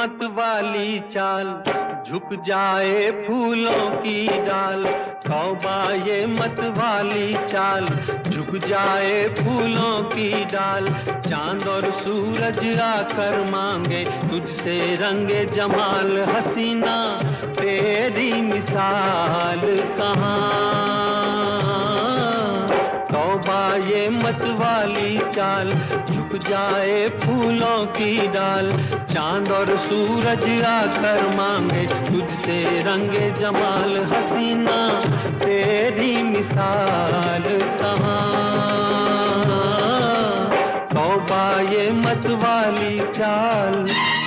मत वाली चाल, झुक जाए फूलों की डाल। तौबा ये मत वाली चाल, झुक जाए फूलों की डाल। चांद और सूरज आकर मांगे तुझसे रंगे जमाल। हसीना तेरी मिसाल कहाँ। तौबा ये मत वाली चाल, झुक जाए फूलों की डाल। चांद और सूरज आकर मांगे तुझसे रंगे जमाल। हसीना तेरी मिसाल कहाँ। तौबा ये मत वाली चाल।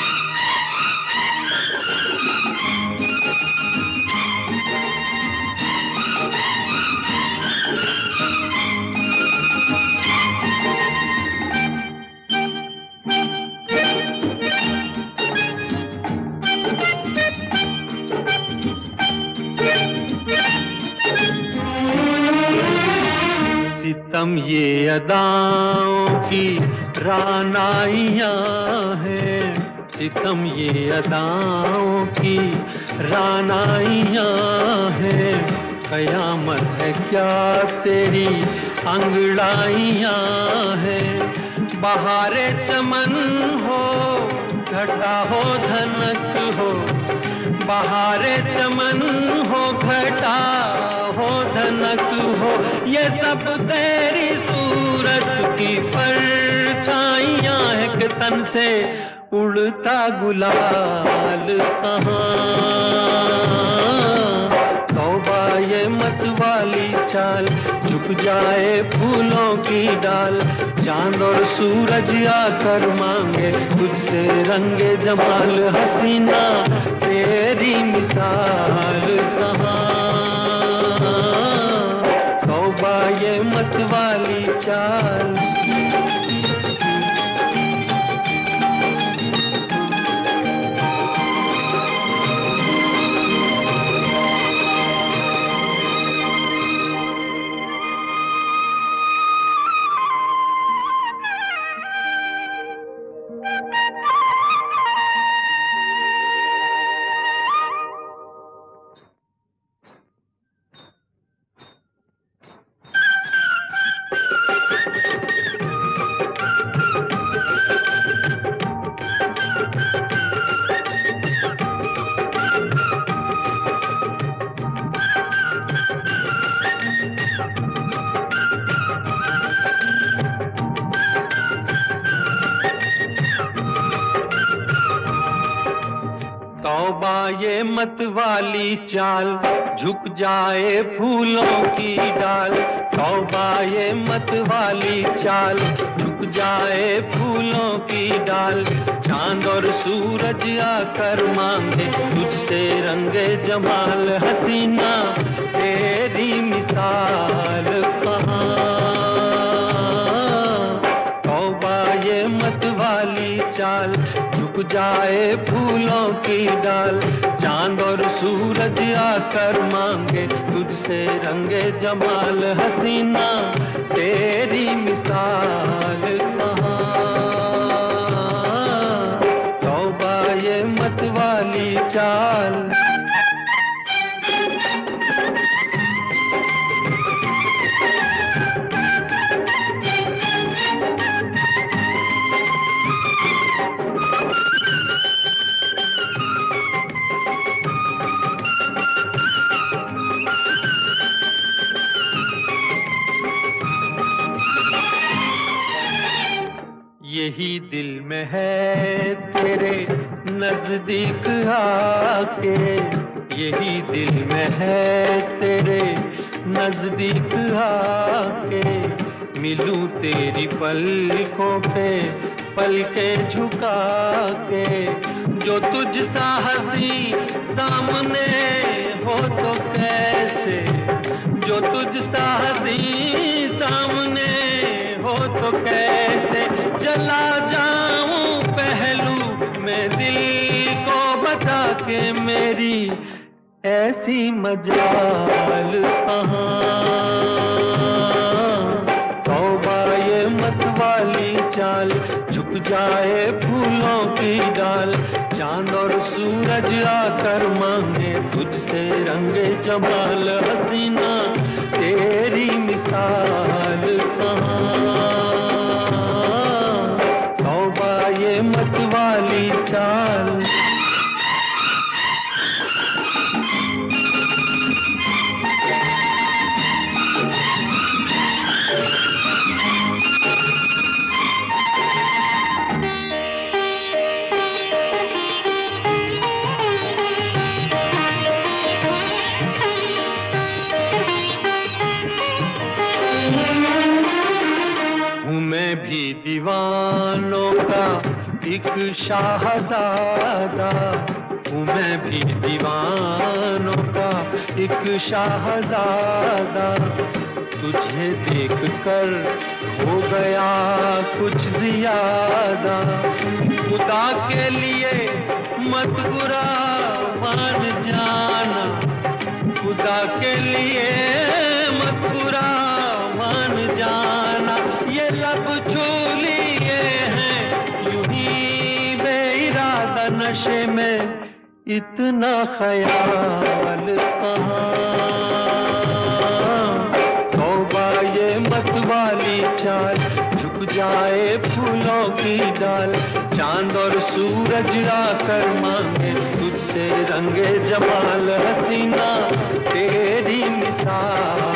सितम ये अदाओं की रानाइयाँ हैं, सितम ये अदाओं की रानाइयाँ हैं। कयामत है क्या तेरी अंगड़ाइयाँ हैं। बहारे चमन हो, घटा हो धनक हो। बहारे चमन हो, घटा हो धनक हो। ये सब तेरी सूरत की परछाइयाँ है कि तन से उड़ता गुलाल कहाँ। तौबा ये मत वाली चाल, झुक जाए फूलों की डाल। चांद और सूरज आकर मांगे तुझसे रंगे जमाल। हसीना तेरी मिसाल कहाँ। तौबा ये मत वाली चाल। तौबा ये मत वाली चाल, झुक जाए फूलों की डाल। तौबा ये मत वाली चाल, झुक जाए फूलों की डाल। चांद और सूरज आकर मांगे तुझसे रंगे जमाल। हसीना तेरी मिसाल कहाँ। तौबा ये मत वाली चाल, झुक जाए फूलों की डाल। चांद और सूरज आकर मांगे तुझसे रंगे जमाल। हसीना तेरी मिसाल कहाँ। तौबा ये मत वाली चाल। यही दिल में है तेरे नजदीक आके। यही दिल में है तेरे नजदीक आके। मिलूं तेरी पलकों पे पलकें झुका के। जो तुझ सा हंसी सामने हो तो कैसे। जो तुझ सा हंसी सामने हो तो कैसे। चला जाऊं पहलू में दिल को बता के। मेरी ऐसी मजाल कहाँ। तौबा ये मत वाली चाल, झुक जाए फूलों की डाल। चांद और सूरज आकर मांगे तुझसे रंगे जमाल हसीना तेरी मिसाल कहाँ। तौबा ये मत वाली चाल, मैं भी दीवानों का एक शाहज़ादा हूँ, मैं भी दीवानों का एक शाहज़ादा। तुझे देखकर हो गया कुछ ज़्यादा, खुदा के लिए मत बुरा मान जाना, खुदा के लिए मत बुरा मान जाना। ये लब छू लिए हैं यूं ही बेइरादा, नशे में इतना ख्याल कहाँ। तौबा ये मत वाली चाल, झुक जाए फूलों की डाल, चांद और सूरज आकर मांगे तुझसे रंगे जमाल हसीना तेरी मिसाल।